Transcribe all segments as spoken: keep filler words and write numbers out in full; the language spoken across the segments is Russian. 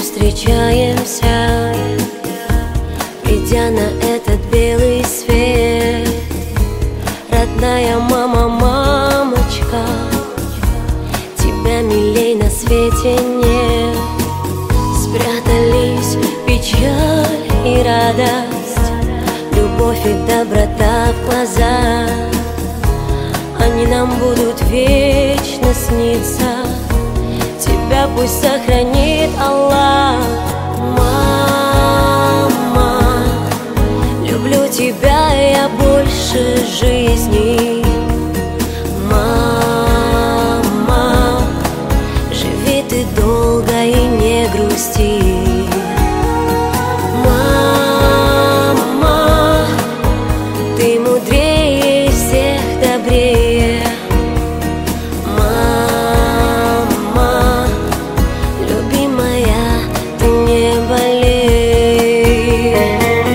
встречаемся, придя на этот белый свет. Родная мама, мамочка, тебя милей на свете нет. Спрятались печаль и радость, любовь и доброта в глазах. Они нам будут вечно сниться, тебя пусть сохранит Аллах. Мама, люблю тебя я больше жизни. Мама, живи ты долго и не грусти. Мама, ты мудрее всех, добрее. Мама, любимая, ты не болей.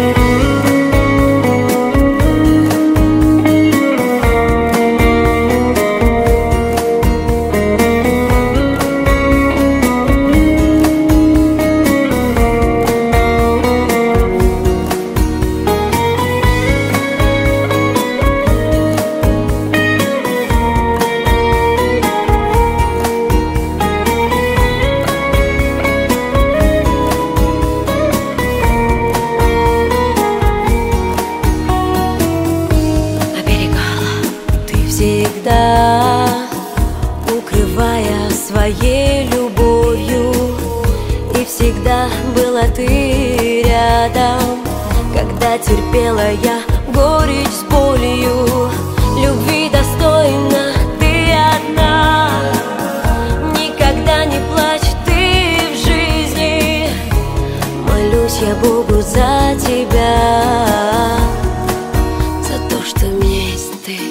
Всегда укрывая своей любовью, и всегда была ты рядом, когда терпела я горечь с болью. Любви достойна ты одна, никогда не плачь ты в жизни. Молюсь я Богу за тебя, за то, что у меня есть ты.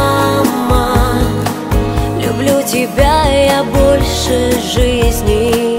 Мама, люблю тебя я больше жизни.